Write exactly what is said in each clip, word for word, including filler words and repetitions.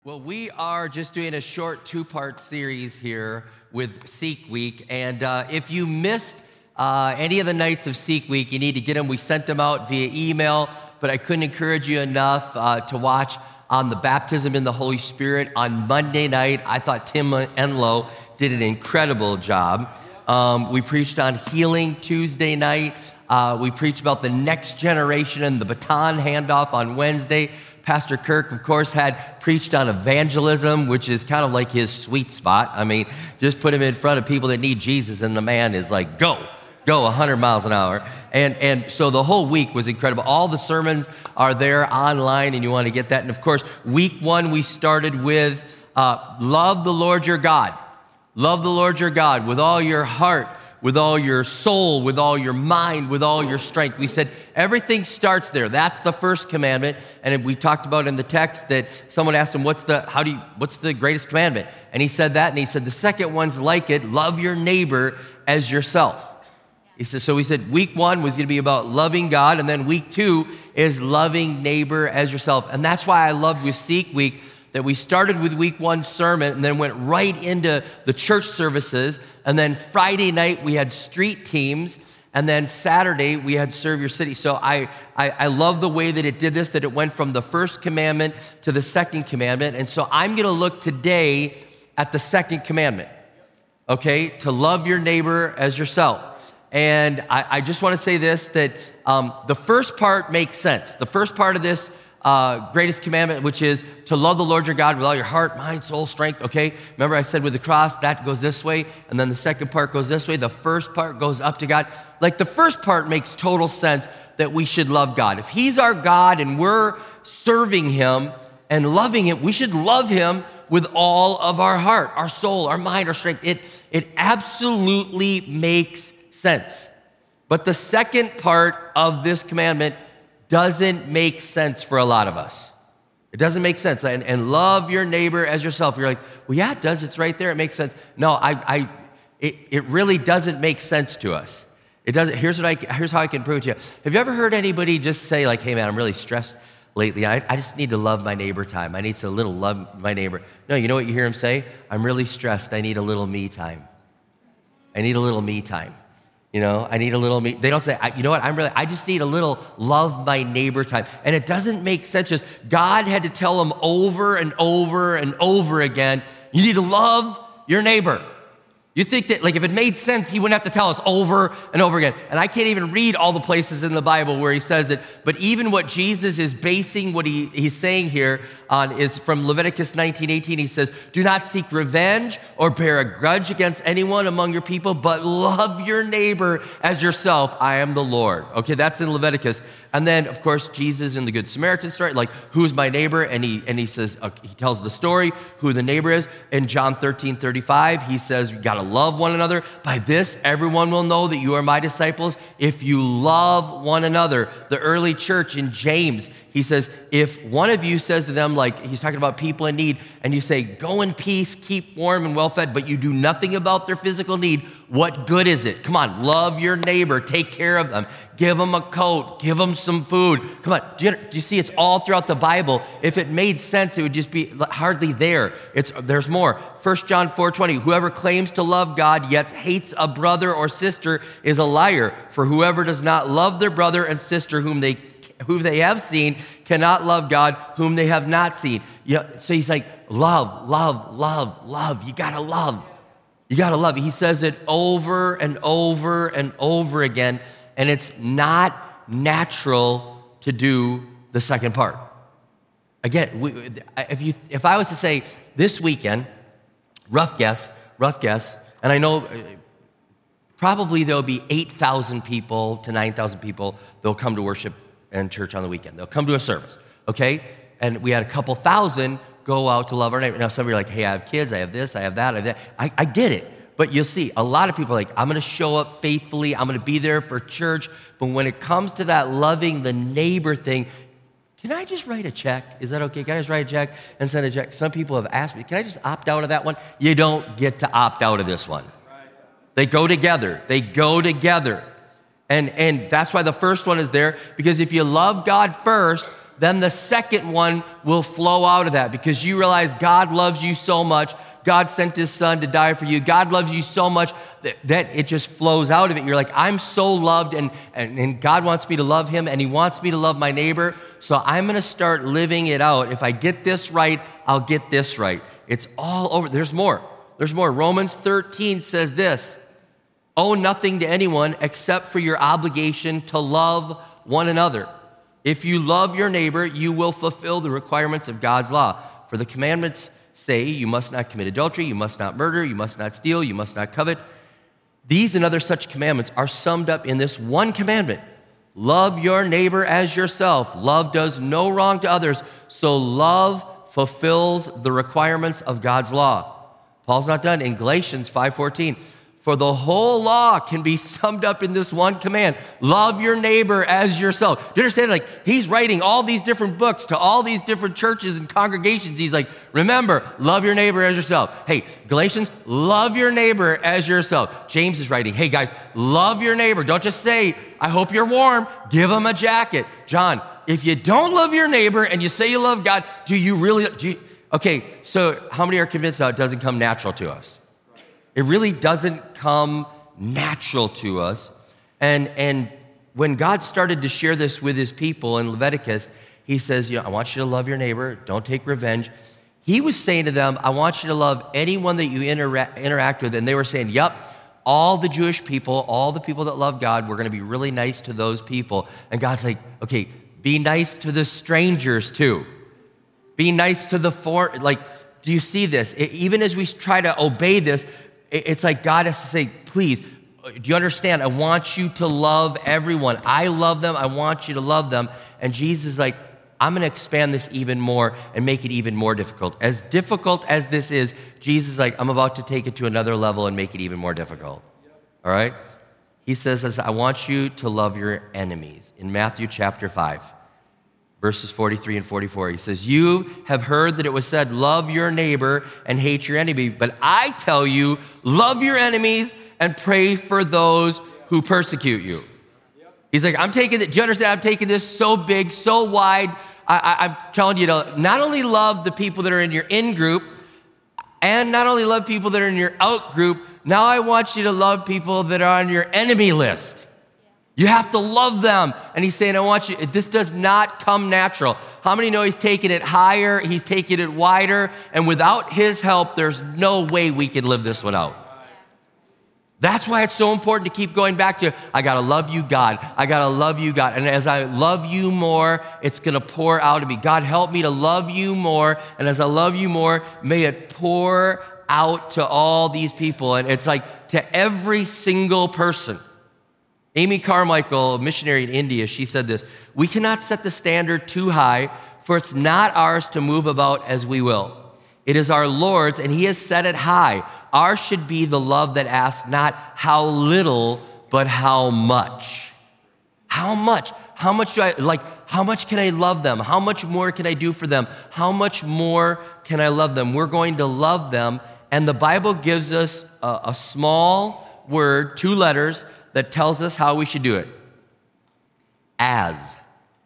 Well, we are just doing a short two-part series here with Seek Week, and uh, if you missed uh, any of the nights of Seek Week, you need to get them. We sent them out via email, but I couldn't encourage you enough uh, to watch on the baptism in the Holy Spirit on Monday night. I thought Tim Enlow did an incredible job. Um, we preached on healing Tuesday night. Uh, we preached about the next generation and the baton handoff on Wednesday. Pastor Kirk, of course, had preached on evangelism, which is kind of like his sweet spot. I mean, just put him in front of people that need Jesus, and the man is like, go, go one hundred miles an hour. And and so the whole week was incredible. All the sermons are there online, and you want to get that. And of course, week one, we started with uh, love the Lord your God. Love the Lord your God with all your heart, with all your soul, with all your mind, with all your strength. We said everything starts there. That's the first commandment. And we talked about in the text that someone asked him, what's the, how do you, what's the greatest commandment? And he said that, and he said, the second one's like it, love your neighbor as yourself. He said, so he said week one was gonna be about loving God, and then week two is loving neighbor as yourself. And that's why I loved with Seek Week that we started with week one sermon and then went right into the church services. And then Friday night, we had street teams. And then Saturday, we had Serve Your City. So I, I, I love the way that it did this, that it went from the first commandment to the second commandment. And so I'm gonna look today at the second commandment, okay? To love your neighbor as yourself. And I, I just wanna say this, that um, the first part makes sense. The first part of this Uh, greatest commandment, which is to love the Lord your God with all your heart, mind, soul, strength, okay? Remember I said with the cross, that goes this way, and then the second part goes this way. The first part goes up to God. Like the first part makes total sense that we should love God. If he's our God and we're serving him and loving him, we should love him with all of our heart, our soul, our mind, our strength. It, it absolutely makes sense. But the second part of this commandment doesn't make sense for a lot of us. It doesn't make sense. And, and love your neighbor as yourself. You're like, well, yeah, it does. It's right there. It makes sense. No, I, I, it, it really doesn't make sense to us. It doesn't. Here's what I. Here's how I can prove it to you. Have you ever heard anybody just say like, hey man, I'm really stressed lately. I, I just need to love my neighbor time. I need to a little love my neighbor. No, you know what you hear him say? I'm really stressed. I need a little me time. I need a little me time. You know, I need a little me. They don't say, I, you know what, I'm really, I just need a little love my neighbor time. And it doesn't make sense. Just God had to tell them over and over and over again, you need to love your neighbor. You think that, like, if it made sense, he wouldn't have to tell us over and over again. And I can't even read all the places in the Bible where he says it, but even what Jesus is basing what he, he's saying here on is from Leviticus nineteen eighteen. He says, do not seek revenge or bear a grudge against anyone among your people, but love your neighbor as yourself. I am the Lord. Okay, that's in Leviticus. And then, of course, Jesus in the Good Samaritan story, like, who's my neighbor? And he and he says, uh, he tells the story, who the neighbor is. In John thirteen thirty-five, he says, you gotta love one another. By this, everyone will know that you are my disciples if you love one another. The early church in James, he says, if one of you says to them, like, he's talking about people in need, and you say, go in peace, keep warm and well-fed, but you do nothing about their physical need, what good is it? Come on, love your neighbor, take care of them, give them a coat, give them some food. Come on, do you, do you see it's all throughout the Bible? If it made sense, it would just be hardly there. It's There's more. First John four twenty, whoever claims to love God yet hates a brother or sister is a liar. For whoever does not love their brother and sister whom they who they have seen cannot love God whom they have not seen. Yeah, so he's like, love, love, love, love. You gotta love. You gotta love. He says it over and over and over again, and it's not natural to do the second part. Again, we, if you if I was to say this weekend, rough guess, rough guess, and I know probably there'll be eight thousand people to nine thousand people that'll come to worship and church on the weekend. They'll come to a service, okay? And we had a couple thousand go out to love our neighbor. Now some of you are like, hey, I have kids, I have this, I have that, I have that. I, I get it, but you'll see a lot of people are like, I'm gonna show up faithfully, I'm gonna be there for church, but when it comes to that loving the neighbor thing, can I just write a check? Is that okay? Can I just write a check and send a check? Some people have asked me, can I just opt out of that one? You don't get to opt out of this one. They go together, they go together. And, and that's why the first one is there, because if you love God first, then the second one will flow out of that because you realize God loves you so much. God sent his son to die for you. God loves you so much that, that it just flows out of it. You're like, I'm so loved and, and, and God wants me to love him and he wants me to love my neighbor. So I'm going to start living it out. If I get this right, I'll get this right. It's all over. There's more. There's more. Romans thirteen says this, owe nothing to anyone except for your obligation to love one another. If you love your neighbor, you will fulfill the requirements of God's law. For the commandments say you must not commit adultery, you must not murder, you must not steal, you must not covet. These and other such commandments are summed up in this one commandment. Love your neighbor as yourself. Love does no wrong to others, so love fulfills the requirements of God's law. Paul's not done. In Galatians five fourteen, for the whole law can be summed up in this one command. Love your neighbor as yourself. Do you understand? Like, he's writing all these different books to all these different churches and congregations. He's like, remember, love your neighbor as yourself. Hey, Galatians, love your neighbor as yourself. James is writing, hey guys, love your neighbor. Don't just say, I hope you're warm. Give him a jacket. John, if you don't love your neighbor and you say you love God, do you really? Do you, okay, so how many are convinced that it doesn't come natural to us? It really doesn't come natural to us. And, and when God started to share this with his people in Leviticus, he says, you know, I want you to love your neighbor. Don't take revenge. He was saying to them, I want you to love anyone that you intera- interact with. And they were saying, yep, all the Jewish people, all the people that love God, we're going to be really nice to those people. And God's like, okay, be nice to the strangers too. Be nice to the foreign. Like, do you see this? It, even as we try to obey this, it's like God has to say, please, do you understand? I want you to love everyone. I love them. I want you to love them. And Jesus is like, I'm going to expand this even more and make it even more difficult. As difficult as this is, Jesus is like, I'm about to take it to another level and make it even more difficult. All right? He says, I want you to love your enemies. In Matthew chapter five, verses forty-three and forty-four, he says, you have heard that it was said, love your neighbor and hate your enemies. But I tell you, love your enemies and pray for those who persecute you. He's like, I'm taking it, do you understand? I'm taking this so big, so wide. I, I, I'm telling you to not only love the people that are in your in group and not only love people that are in your out group, now I want you to love people that are on your enemy list. You have to love them. And he's saying, I want you, this does not come natural. How many know he's taking it higher? He's taking it wider. And without his help, there's no way we can live this one out. That's why it's so important to keep going back to, I gotta love you, God. I gotta love you, God. And as I love you more, it's gonna pour out of me. God, help me to love you more. And as I love you more, may it pour out to all these people. And it's like to every single person. Amy Carmichael, a missionary in India, she said this, we cannot set the standard too high, for it's not ours to move about as we will. It is our Lord's, and he has set it high. Ours should be the love that asks not how little, but how much. How much? How much do I, like, how much can I love them? How much more can I do for them? How much more can I love them? We're going to love them, and the Bible gives us a, a small word, two letters, that tells us how we should do it. As.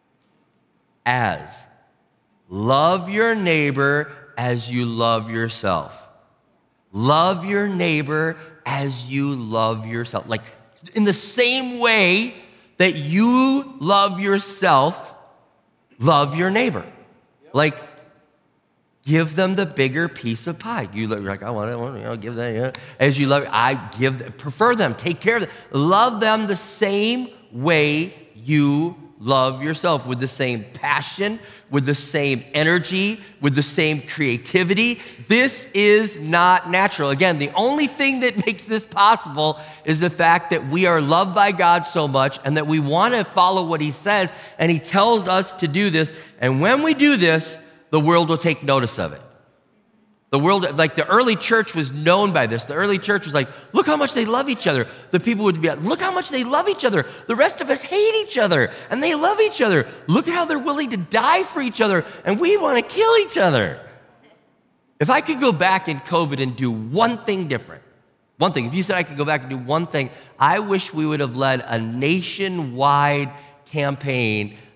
As. Love your neighbor as you love yourself. Love your neighbor as you love yourself. Like, in the same way that you love yourself, love your neighbor. Like, give them the bigger piece of pie. You look like, I want it, you know, give them, you know, as you love, I give, prefer them, take care of them. Love them the same way you love yourself, with the same passion, with the same energy, with the same creativity. This is not natural. Again, the only thing that makes this possible is the fact that we are loved by God so much and that we want to follow what he says, and he tells us to do this. And when we do this, the world will take notice of it. The world, like the early church was known by this. The early church was like, look how much they love each other. The people would be like, look how much they love each other. The rest of us hate each other and they love each other. Look at how they're willing to die for each other and we want to kill each other. If I could go back in COVID and do one thing different, one thing, if you said I could go back and do one thing, I wish we would have led a nationwide campaign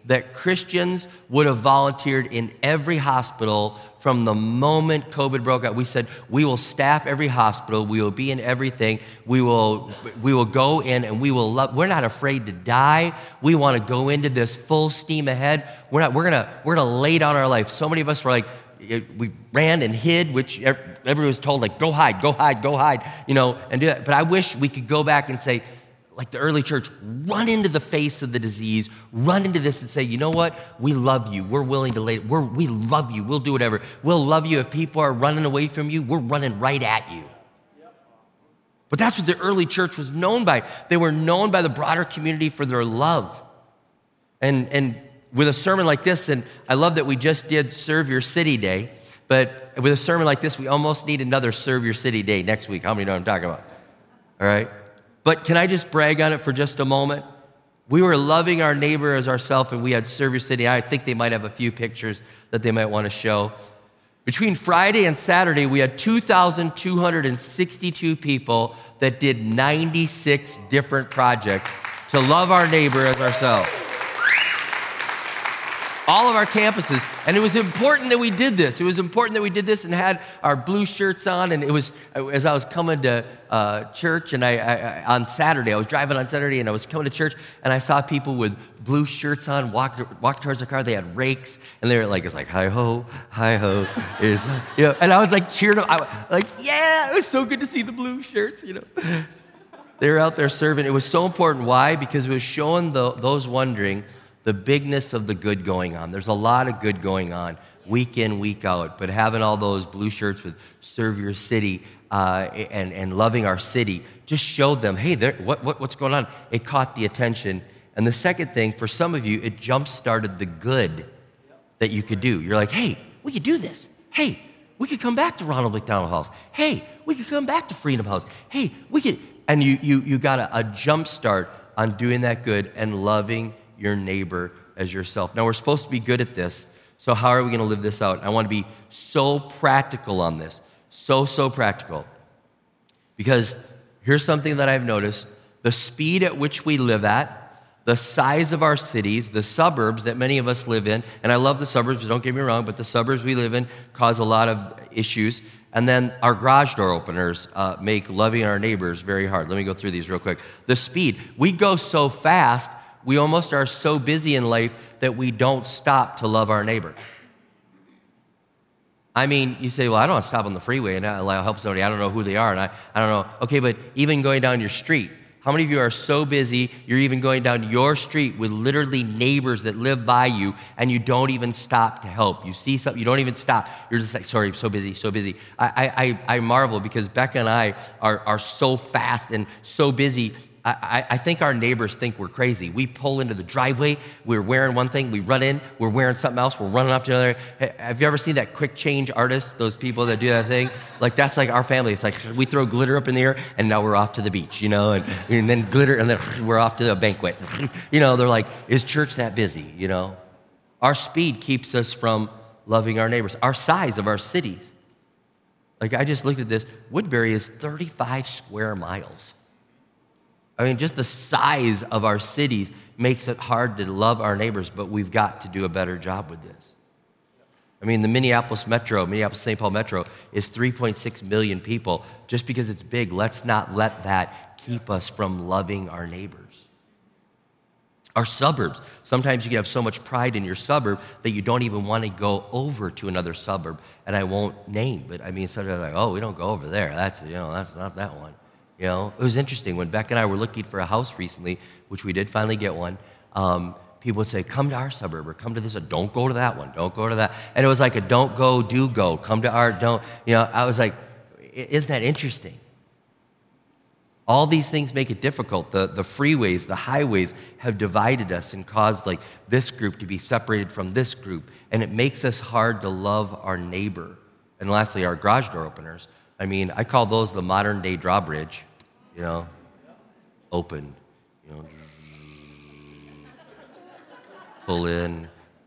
that Christians would have volunteered in every hospital from the moment COVID broke out. We said, we will staff every hospital. We will be in everything. We will, we will go in and we will love. We're not afraid to die. We want to go into this full steam ahead. We're not, we're going to, we're going to lay down our life. So many of us were like, we ran and hid, which everyone was told, like, go hide, go hide, go hide, you know, and do that. But I wish we could go back and say, like the early church, run into the face of the disease, run into this and say, you know what? We love you. We're willing to lay, we're, we love you. We'll do whatever. We'll love you. If people are running away from you, we're running right at you. But that's what the early church was known by. They were known by the broader community for their love. And, and with a sermon like this, and I love that we just did Serve Your City Day, but with a sermon like this, we almost need another Serve Your City Day next week. How many know what I'm talking about? All right? But can I just brag on it for just a moment? We were loving our neighbor as ourselves, and we had Serve Your City. I think they might have a few pictures that they might want to show. Between Friday and Saturday, we had two thousand two hundred sixty-two people that did ninety-six different projects to love our neighbor as ourselves. All of our campuses. And it was important that we did this. It was important that we did this and had our blue shirts on. And it was, as I was coming to uh, church and I, I, on Saturday, I was driving on Saturday and I was coming to church and I saw people with blue shirts on walk, walk towards the car. They had rakes and they were like, it's like, hi-ho, hi-ho. Is, you know, and I was like cheering them. I was like, yeah, it was so good to see the blue shirts, you know. They were out there serving. It was so important. Why? Because it was showing the, those wondering the bigness of the good going on. There's a lot of good going on week in, week out, but having all those blue shirts with Serve Your City uh, and, and loving our city just showed them, hey, there, what, what, what's going on? It caught the attention. And the second thing, for some of you, it jump-started the good that you could do. You're like, hey, we could do this. Hey, we could come back to Ronald McDonald House. Hey, we could come back to Freedom House. Hey, we could, and you, you, you got a, a jump start on doing that good and loving your neighbor as yourself. Now, we're supposed to be good at this, so how are we going to live this out? I want to be so practical on this, so, so practical. Because here's something that I've noticed. The speed at which we live at, the size of our cities, the suburbs that many of us live in, and I love the suburbs, don't get me wrong, but the suburbs we live in cause a lot of issues. And then our garage door openers uh, make loving our neighbors very hard. Let me go through these real quick. The speed. We go so fast, we almost are so busy in life that we don't stop to love our neighbor. I mean, you say, well, I don't want to stop on the freeway and I'll help somebody. I don't know who they are. And I, I don't know. Okay, but even going down your street, how many of you are so busy, you're even going down your street with literally neighbors that live by you and you don't even stop to help? You see something, you don't even stop. You're just like, sorry, I'm so busy, so busy. I, I, I marvel because Becca and I are, are so fast and so busy. I, I think our neighbors think we're crazy. We pull into the driveway, we're wearing one thing, we run in, we're wearing something else, we're running off to another. Have you ever seen that quick change artists, those people that do that thing? Like, that's like our family. It's like we throw glitter up in the air, and now we're off to the beach, you know, and, and then glitter, and then we're off to the banquet. You know, they're like, is church that busy, you know? Our speed keeps us from loving our neighbors. Our size of our cities. Like, I just looked at this. Woodbury is thirty-five square miles. I mean, just the size of our cities makes it hard to love our neighbors, but we've got to do a better job with this. I mean, the Minneapolis Metro, Minneapolis-Saint Paul Metro, is three point six million people. Just because it's big, let's not let that keep us from loving our neighbors. Our suburbs, sometimes you can have so much pride in your suburb that you don't even want to go over to another suburb. And I won't name, but I mean, sometimes like, oh, we don't go over there. That's, you know, that's not that one. You know, it was interesting when Beck and I were looking for a house recently, which we did finally get one. Um, people would say, come to our suburb or come to this, or don't go to that one, don't go to that. And it was like a don't go, do go, come to our, don't, you know, I was like, isn't that interesting? All these things make it difficult. The, the freeways, the highways have divided us and caused like this group to be separated from this group. And it makes us hard to love our neighbor. And lastly, our garage door openers. I mean, I call those the modern day drawbridge. You know, open, you know, pull in.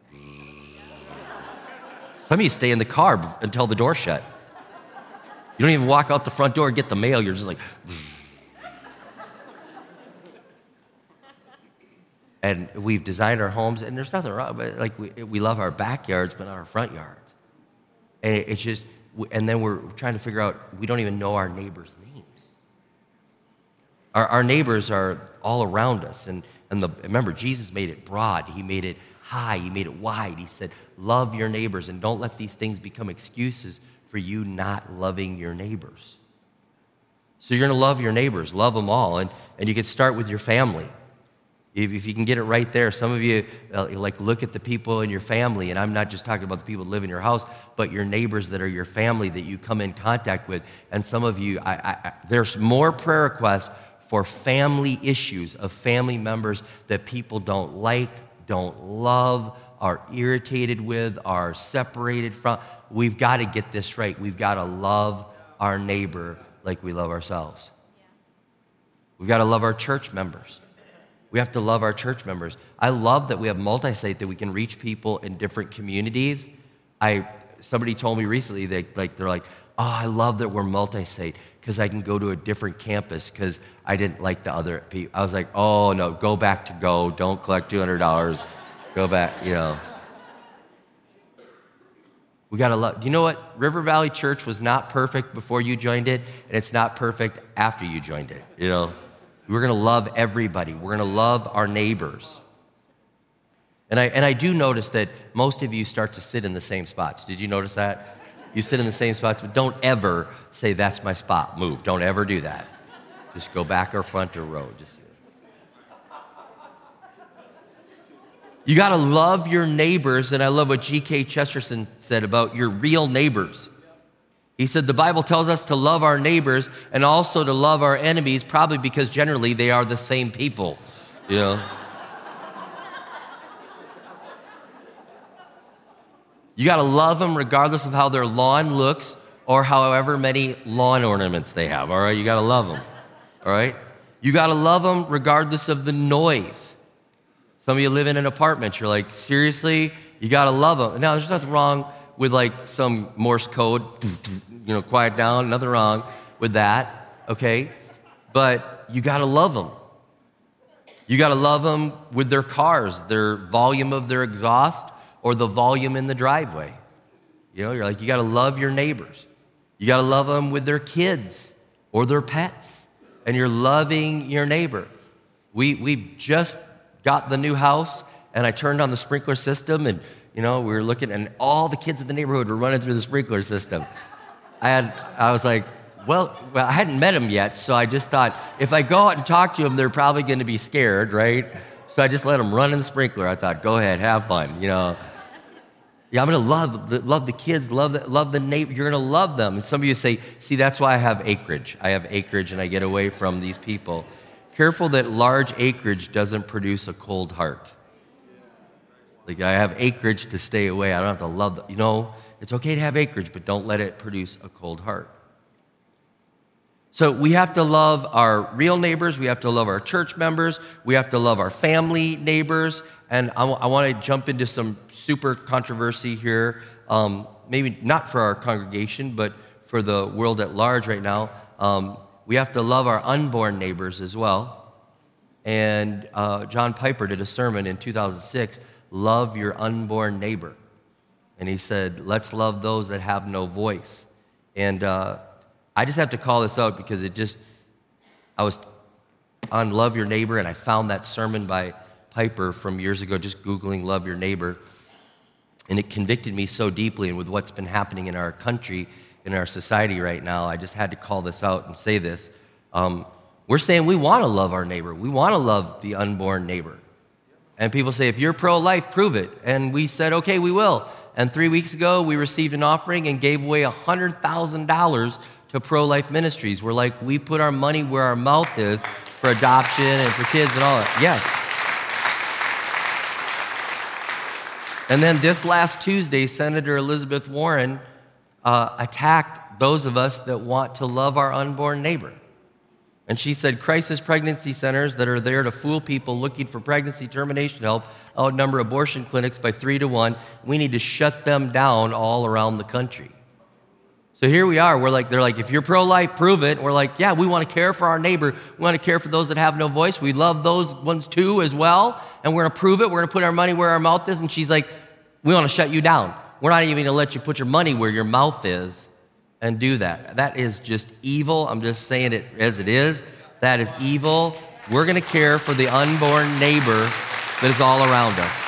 Some of you stay in the car until the door's shut. You don't even walk out the front door and get the mail. You're just like. and we've designed our homes, and there's nothing wrong, but like we, we love our backyards, but not our front yards. And it, it's just, and then we're trying to figure out, we don't even know our neighbors' names. Our, our neighbors are all around us, and, and the, remember, Jesus made it broad, he made it high, he made it wide. He said, love your neighbors, and don't let these things become excuses for you not loving your neighbors. So you're gonna love your neighbors, love them all, and, and you can start with your family. If, if you can get it right there. Some of you, uh, like, look at the people in your family, and I'm not just talking about the people that live in your house, but your neighbors that are your family that you come in contact with. And some of you, I, I, I, there's more prayer requests for family issues of family members that people don't like, don't love, are irritated with, are separated from. We've got to get this right. We've got to love our neighbor like we love ourselves. We've got to love our church members. We have to love our church members. I love that we have multi-site, that we can reach people in different communities. I somebody told me recently that like they're like, oh, I love that we're multi-site because I can go to a different campus because I didn't like the other people. I was like, oh no, go back to Go. Don't collect two hundred dollars. Go back, you know. We gotta love, do you know what? River Valley Church was not perfect before you joined it, and it's not perfect after you joined it, you know? We're gonna love everybody. We're gonna love our neighbors. And I, and I do notice that most of you start to sit in the same spots. Did you notice that? You sit in the same spots, but don't ever say, that's my spot, move. Don't ever do that. Just go back or front or row. Just. You gotta love your neighbors, and I love what G K Chesterton said about your real neighbors. He said the Bible tells us to love our neighbors and also to love our enemies, probably because generally they are the same people, you know? You gotta love them regardless of how their lawn looks or however many lawn ornaments they have, all right? You gotta love them, all right? You gotta love them regardless of the noise. Some of you live in an apartment, you're like, seriously? You gotta love them. Now, there's nothing wrong with like some Morse code, you know, quiet down, nothing wrong with that, okay? But you gotta love them. You gotta love them with their cars, their volume of their exhaust, or the volume in the driveway. You know, you're like, you gotta love your neighbors. You gotta love them with their kids or their pets, and you're loving your neighbor. We, we just got the new house, and I turned on the sprinkler system, and you know, we were looking, and all the kids in the neighborhood were running through the sprinkler system. I had, I was like, well, well, I hadn't met them yet, so I just thought, if I go out and talk to them, they're probably gonna be scared, right? So I just let them run in the sprinkler. I thought, go ahead, have fun, you know. Yeah, I'm gonna love the, love the kids, love the, love the neighbor, you're gonna love them. And some of you say, see, that's why I have acreage. I have acreage and I get away from these people. Careful that large acreage doesn't produce a cold heart. Like, I have acreage to stay away. I don't have to love them. You know, it's okay to have acreage, but don't let it produce a cold heart. So we have to love our real neighbors. We have to love our church members. We have to love our family neighbors. And I, w- I want to jump into some super controversy here. Um, maybe not for our congregation, but for the world at large right now. Um, we have to love our unborn neighbors as well. And uh, John Piper did a sermon in two thousand six, love your unborn neighbor. And he said, let's love those that have no voice. And uh, I just have to call this out because it just, I was on Love Your Neighbor, and I found that sermon by Piper from years ago, just Googling Love Your Neighbor. And it convicted me so deeply, and with what's been happening in our country, in our society right now, I just had to call this out and say this. Um, we're saying we want to love our neighbor. We want to love the unborn neighbor. And people say, if you're pro-life, prove it. And we said, okay, we will. And three weeks ago, we received an offering and gave away one hundred thousand dollars to pro-life ministries. We're like, we put our money where our mouth is for adoption and for kids and all that. Yes. And then this last Tuesday, Senator Elizabeth Warren uh, attacked those of us that want to love our unborn neighbor. And she said crisis pregnancy centers that are there to fool people looking for pregnancy termination help outnumber abortion clinics by three to one. We need to shut them down all around the country. So here we are. We're like, they're like, if you're pro-life, prove it. We're like, yeah, we want to care for our neighbor. We want to care for those that have no voice. We love those ones too as well. And we're going to prove it. We're going to put our money where our mouth is. And she's like, we want to shut you down. We're not even going to let you put your money where your mouth is and do that. That is just evil. I'm just saying it as it is. That is evil. We're going to care for the unborn neighbor that is all around us.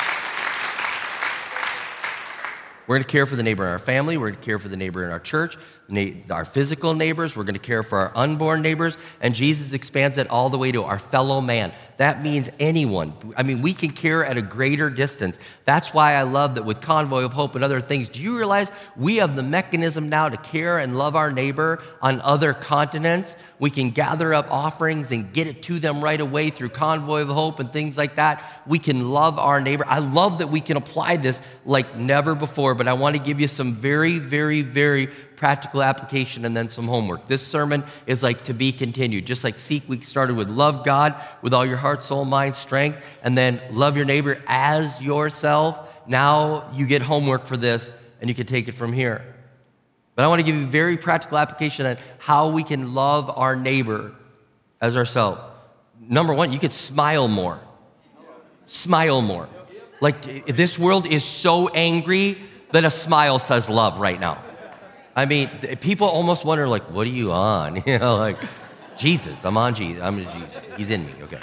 We're going to care for the neighbor in our family. We're going to care for the neighbor in our church, our physical neighbors. We're going to care for our unborn neighbors. And Jesus expands it all the way to our fellow man. That means anyone. I mean, we can care at a greater distance. That's why I love that with Convoy of Hope and other things. Do you realize we have the mechanism now to care and love our neighbor on other continents? We can gather up offerings and get it to them right away through Convoy of Hope and things like that. We can love our neighbor. I love that we can apply this like never before, but I want to give you some very, very, very practical application and then some homework. This sermon is like to be continued. Just like Seek Week started with love God with all your heart, soul, mind, strength, and then love your neighbor as yourself. Now you get homework for this and you can take it from here. But I want to give you a very practical application on how we can love our neighbor as ourselves. Number one, you could smile more. Smile more. Like this world is so angry that a smile says love right now. I mean, people almost wonder, like, what are you on? You know, like, Jesus, I'm on Jesus. I'm on Jesus. He's in me, okay.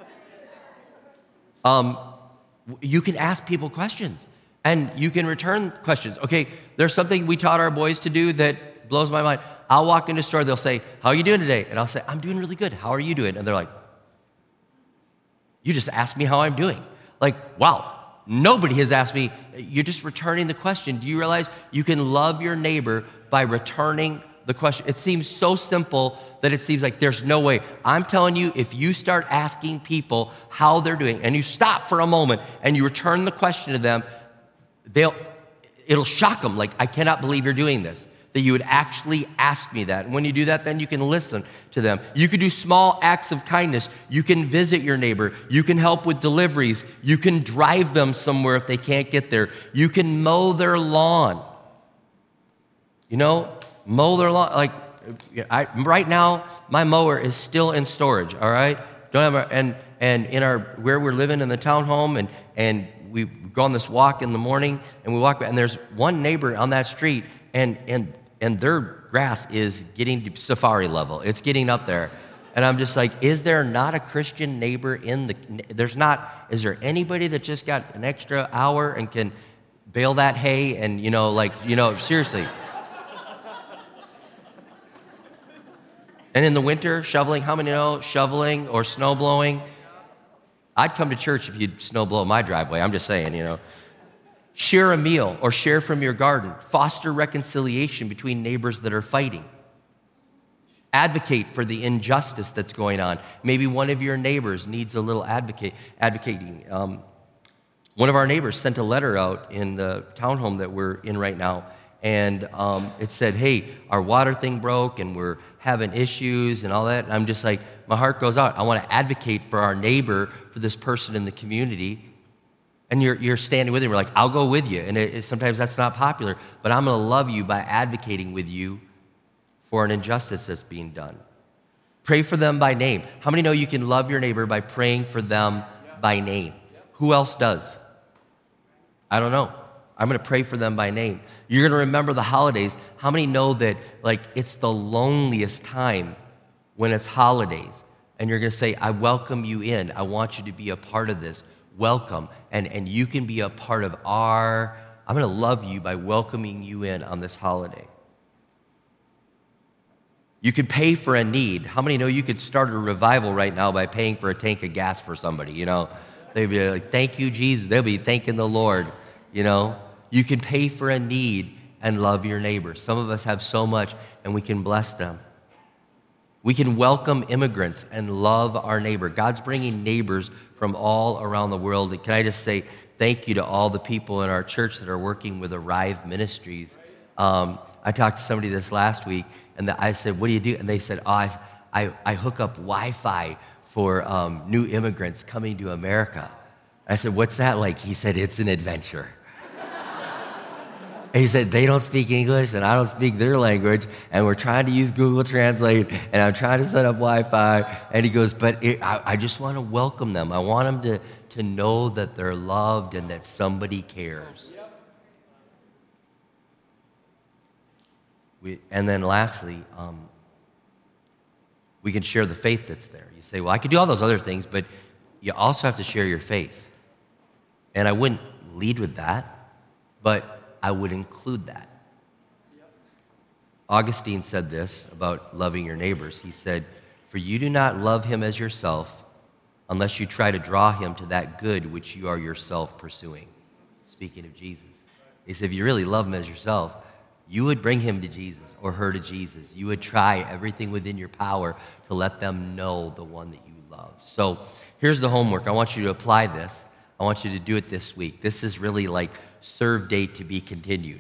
Um, you can ask people questions, and you can return questions. Okay, there's something we taught our boys to do that blows my mind. I'll walk into a store, they'll say, how are you doing today? And I'll say, I'm doing really good. How are you doing? And they're like, you just asked me how I'm doing. Like, wow. Nobody has asked me. You're just returning the question. Do you realize you can love your neighbor by returning the question? It seems so simple that it seems like there's no way. I'm telling you, if you start asking people how they're doing and you stop for a moment and you return the question to them, they'll, it'll shock them. Like, I cannot believe you're doing this, that you would actually ask me that. And when you do that, then you can listen to them. You can do small acts of kindness. You can visit your neighbor. You can help with deliveries. You can drive them somewhere if they can't get there. You can mow their lawn. You know, mow their lawn. Like, I, right now, my mower is still in storage, all right? Don't have a, and, and in our, where we're living in the townhome, and, and we go on this walk in the morning, and we walk, and there's one neighbor on that street, and, and, and their grass is getting to safari level. It's getting up there. And I'm just like, is there not a Christian neighbor in the, there's not, is there anybody that just got an extra hour and can bale that hay and, you know, like, you know, seriously. And in the winter, shoveling, how many know shoveling or snow blowing? I'd come to church if you'd snow blow my driveway. I'm just saying, you know. Share a meal or share from your garden. Foster reconciliation between neighbors that are fighting. Advocate for the injustice that's going on. Maybe one of your neighbors needs a little advocate, advocating. Um, one of our neighbors sent a letter out in the townhome that we're in right now, and um, it said, hey, our water thing broke and we're having issues and all that. And I'm just like, my heart goes out. I want to advocate for our neighbor, for this person in the community. And you're, you're standing with him. We're like, I'll go with you. And it, it, sometimes that's not popular, but I'm going to love you by advocating with you for an injustice that's being done. Pray for them by name. How many know you can love your neighbor by praying for them by name? Who else does? I don't know. I'm going to pray for them by name. You're going to remember the holidays. How many know that, like, it's the loneliest time when it's holidays? And you're going to say, I welcome you in. I want you to be a part of this. Welcome. And, and you can be a part of our, I'm going to love you by welcoming you in on this holiday. You can pay for a need. How many know you could start a revival right now by paying for a tank of gas for somebody, you know? They'd be like, thank you, Jesus. They'll be thanking the Lord, you know? You can pay for a need and love your neighbor. Some of us have so much, and we can bless them. We can welcome immigrants and love our neighbor. God's bringing neighbors from all around the world. And can I just say thank you to all the people in our church that are working with Arrive Ministries. Um, I talked to somebody this last week, and I said, what do you do? And they said, oh, I, I, I hook up Wi-Fi for um, new immigrants coming to America. I said, what's that like? He said, it's an adventure. And he said, they don't speak English and I don't speak their language. And we're trying to use Google Translate and I'm trying to set up Wi-Fi. And he goes, but it, I, I just want to welcome them. I want them to, to know that they're loved and that somebody cares. We, and then lastly, um, we can share the faith that's there. You say, well, I could do all those other things, but you also have to share your faith. And I wouldn't lead with that, but I would include that. Augustine said this about loving your neighbors. He said, for you do not love him as yourself unless you try to draw him to that good which you are yourself pursuing. Speaking of Jesus. He said, if you really love him as yourself, you would bring him to Jesus or her to Jesus. You would try everything within your power to let them know the one that you love. So here's the homework. I want you to apply this. I want you to do it this week. This is really like serve date to be continued.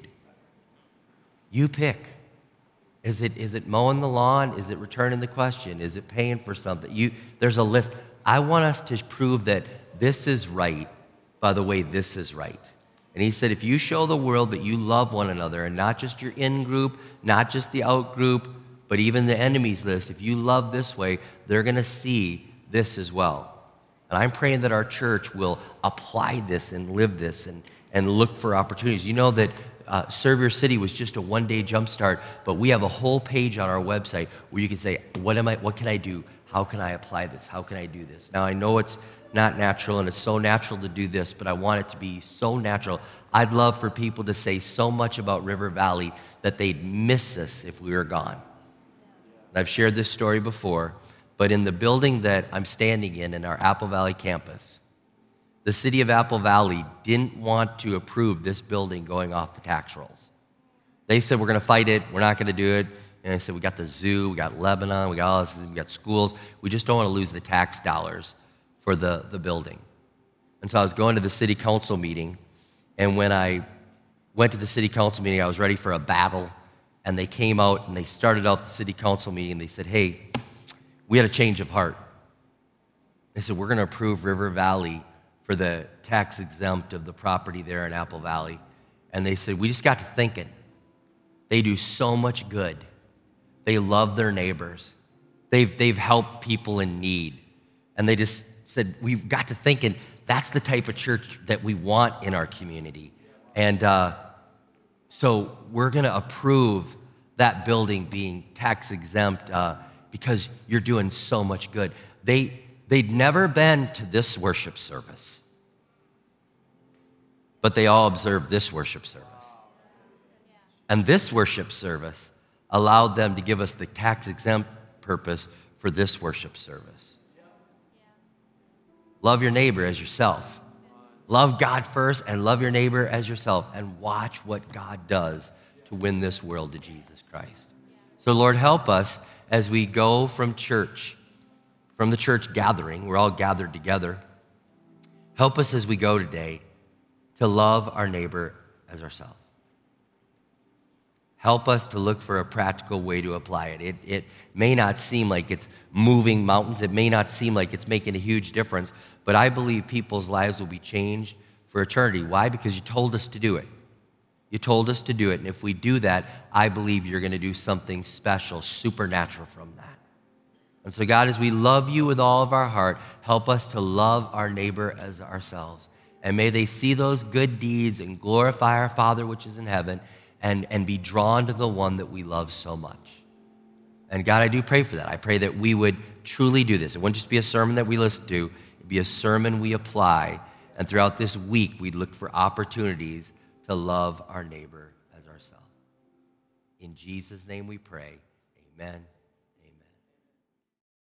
You pick. Is it, is it mowing the lawn? Is it returning the question? Is it paying for something? You, there's a list. I want us to prove that this is right by the way this is right. And he said, if you show the world that you love one another, and not just your in-group, not just the out-group, but even the enemies list, if you love this way, they're going to see this as well. And I'm praying that our church will apply this and live this and, and look for opportunities. You know that uh, Serve Your City was just a one-day jumpstart, but we have a whole page on our website where you can say, what am I? What can I do? How can I apply this? How can I do this? Now, I know it's not natural, and it's so natural to do this, but I want it to be so natural. I'd love for people to say so much about River Valley that they'd miss us if we were gone. And I've shared this story before, but in the building that I'm standing in, in our Apple Valley campus, the city of Apple Valley didn't want to approve this building going off the tax rolls. They said, we're going to fight it. We're not going to do it. And I said, we got the zoo, we got Lebanon, we got all this, we got schools. We just don't want to lose the tax dollars for the, the building. And so I was going to the city council meeting, and when I went to the city council meeting, I was ready for a battle, and they came out and they started out the city council meeting. They said, hey, we had a change of heart. They said, we're going to approve River Valley for the tax exempt of the property there in Apple Valley. And they said, we just got to thinking. They do so much good. They love their neighbors. They've, they've helped people in need. And they just said, we've got to thinking, that's the type of church that we want in our community. And uh, so we're going to approve that building being tax exempt uh, because you're doing so much good. They, they'd never been to this worship service, but they all observed this worship service. And this worship service allowed them to give us the tax exempt purpose for this worship service. Love your neighbor as yourself. Love God first and love your neighbor as yourself, and watch what God does to win this world to Jesus Christ. So Lord, help us as we go from church, from the church gathering. We're all gathered together. Help us as we go today to love our neighbor as ourselves. Help us to look for a practical way to apply it. It, it may not seem like it's moving mountains. It may not seem like it's making a huge difference, but I believe people's lives will be changed for eternity. Why? Because you told us to do it. You told us to do it, and if we do that, I believe you're going to do something special, supernatural from that. And so, God, as we love you with all of our heart, help us to love our neighbor as ourselves. And may they see those good deeds and glorify our Father which is in heaven, and, and be drawn to the one that we love so much. And God, I do pray for that. I pray that we would truly do this. It wouldn't just be a sermon that we listen to. It'd be a sermon we apply. And throughout this week, we'd look for opportunities to love our neighbor as ourselves. In Jesus' name we pray, amen.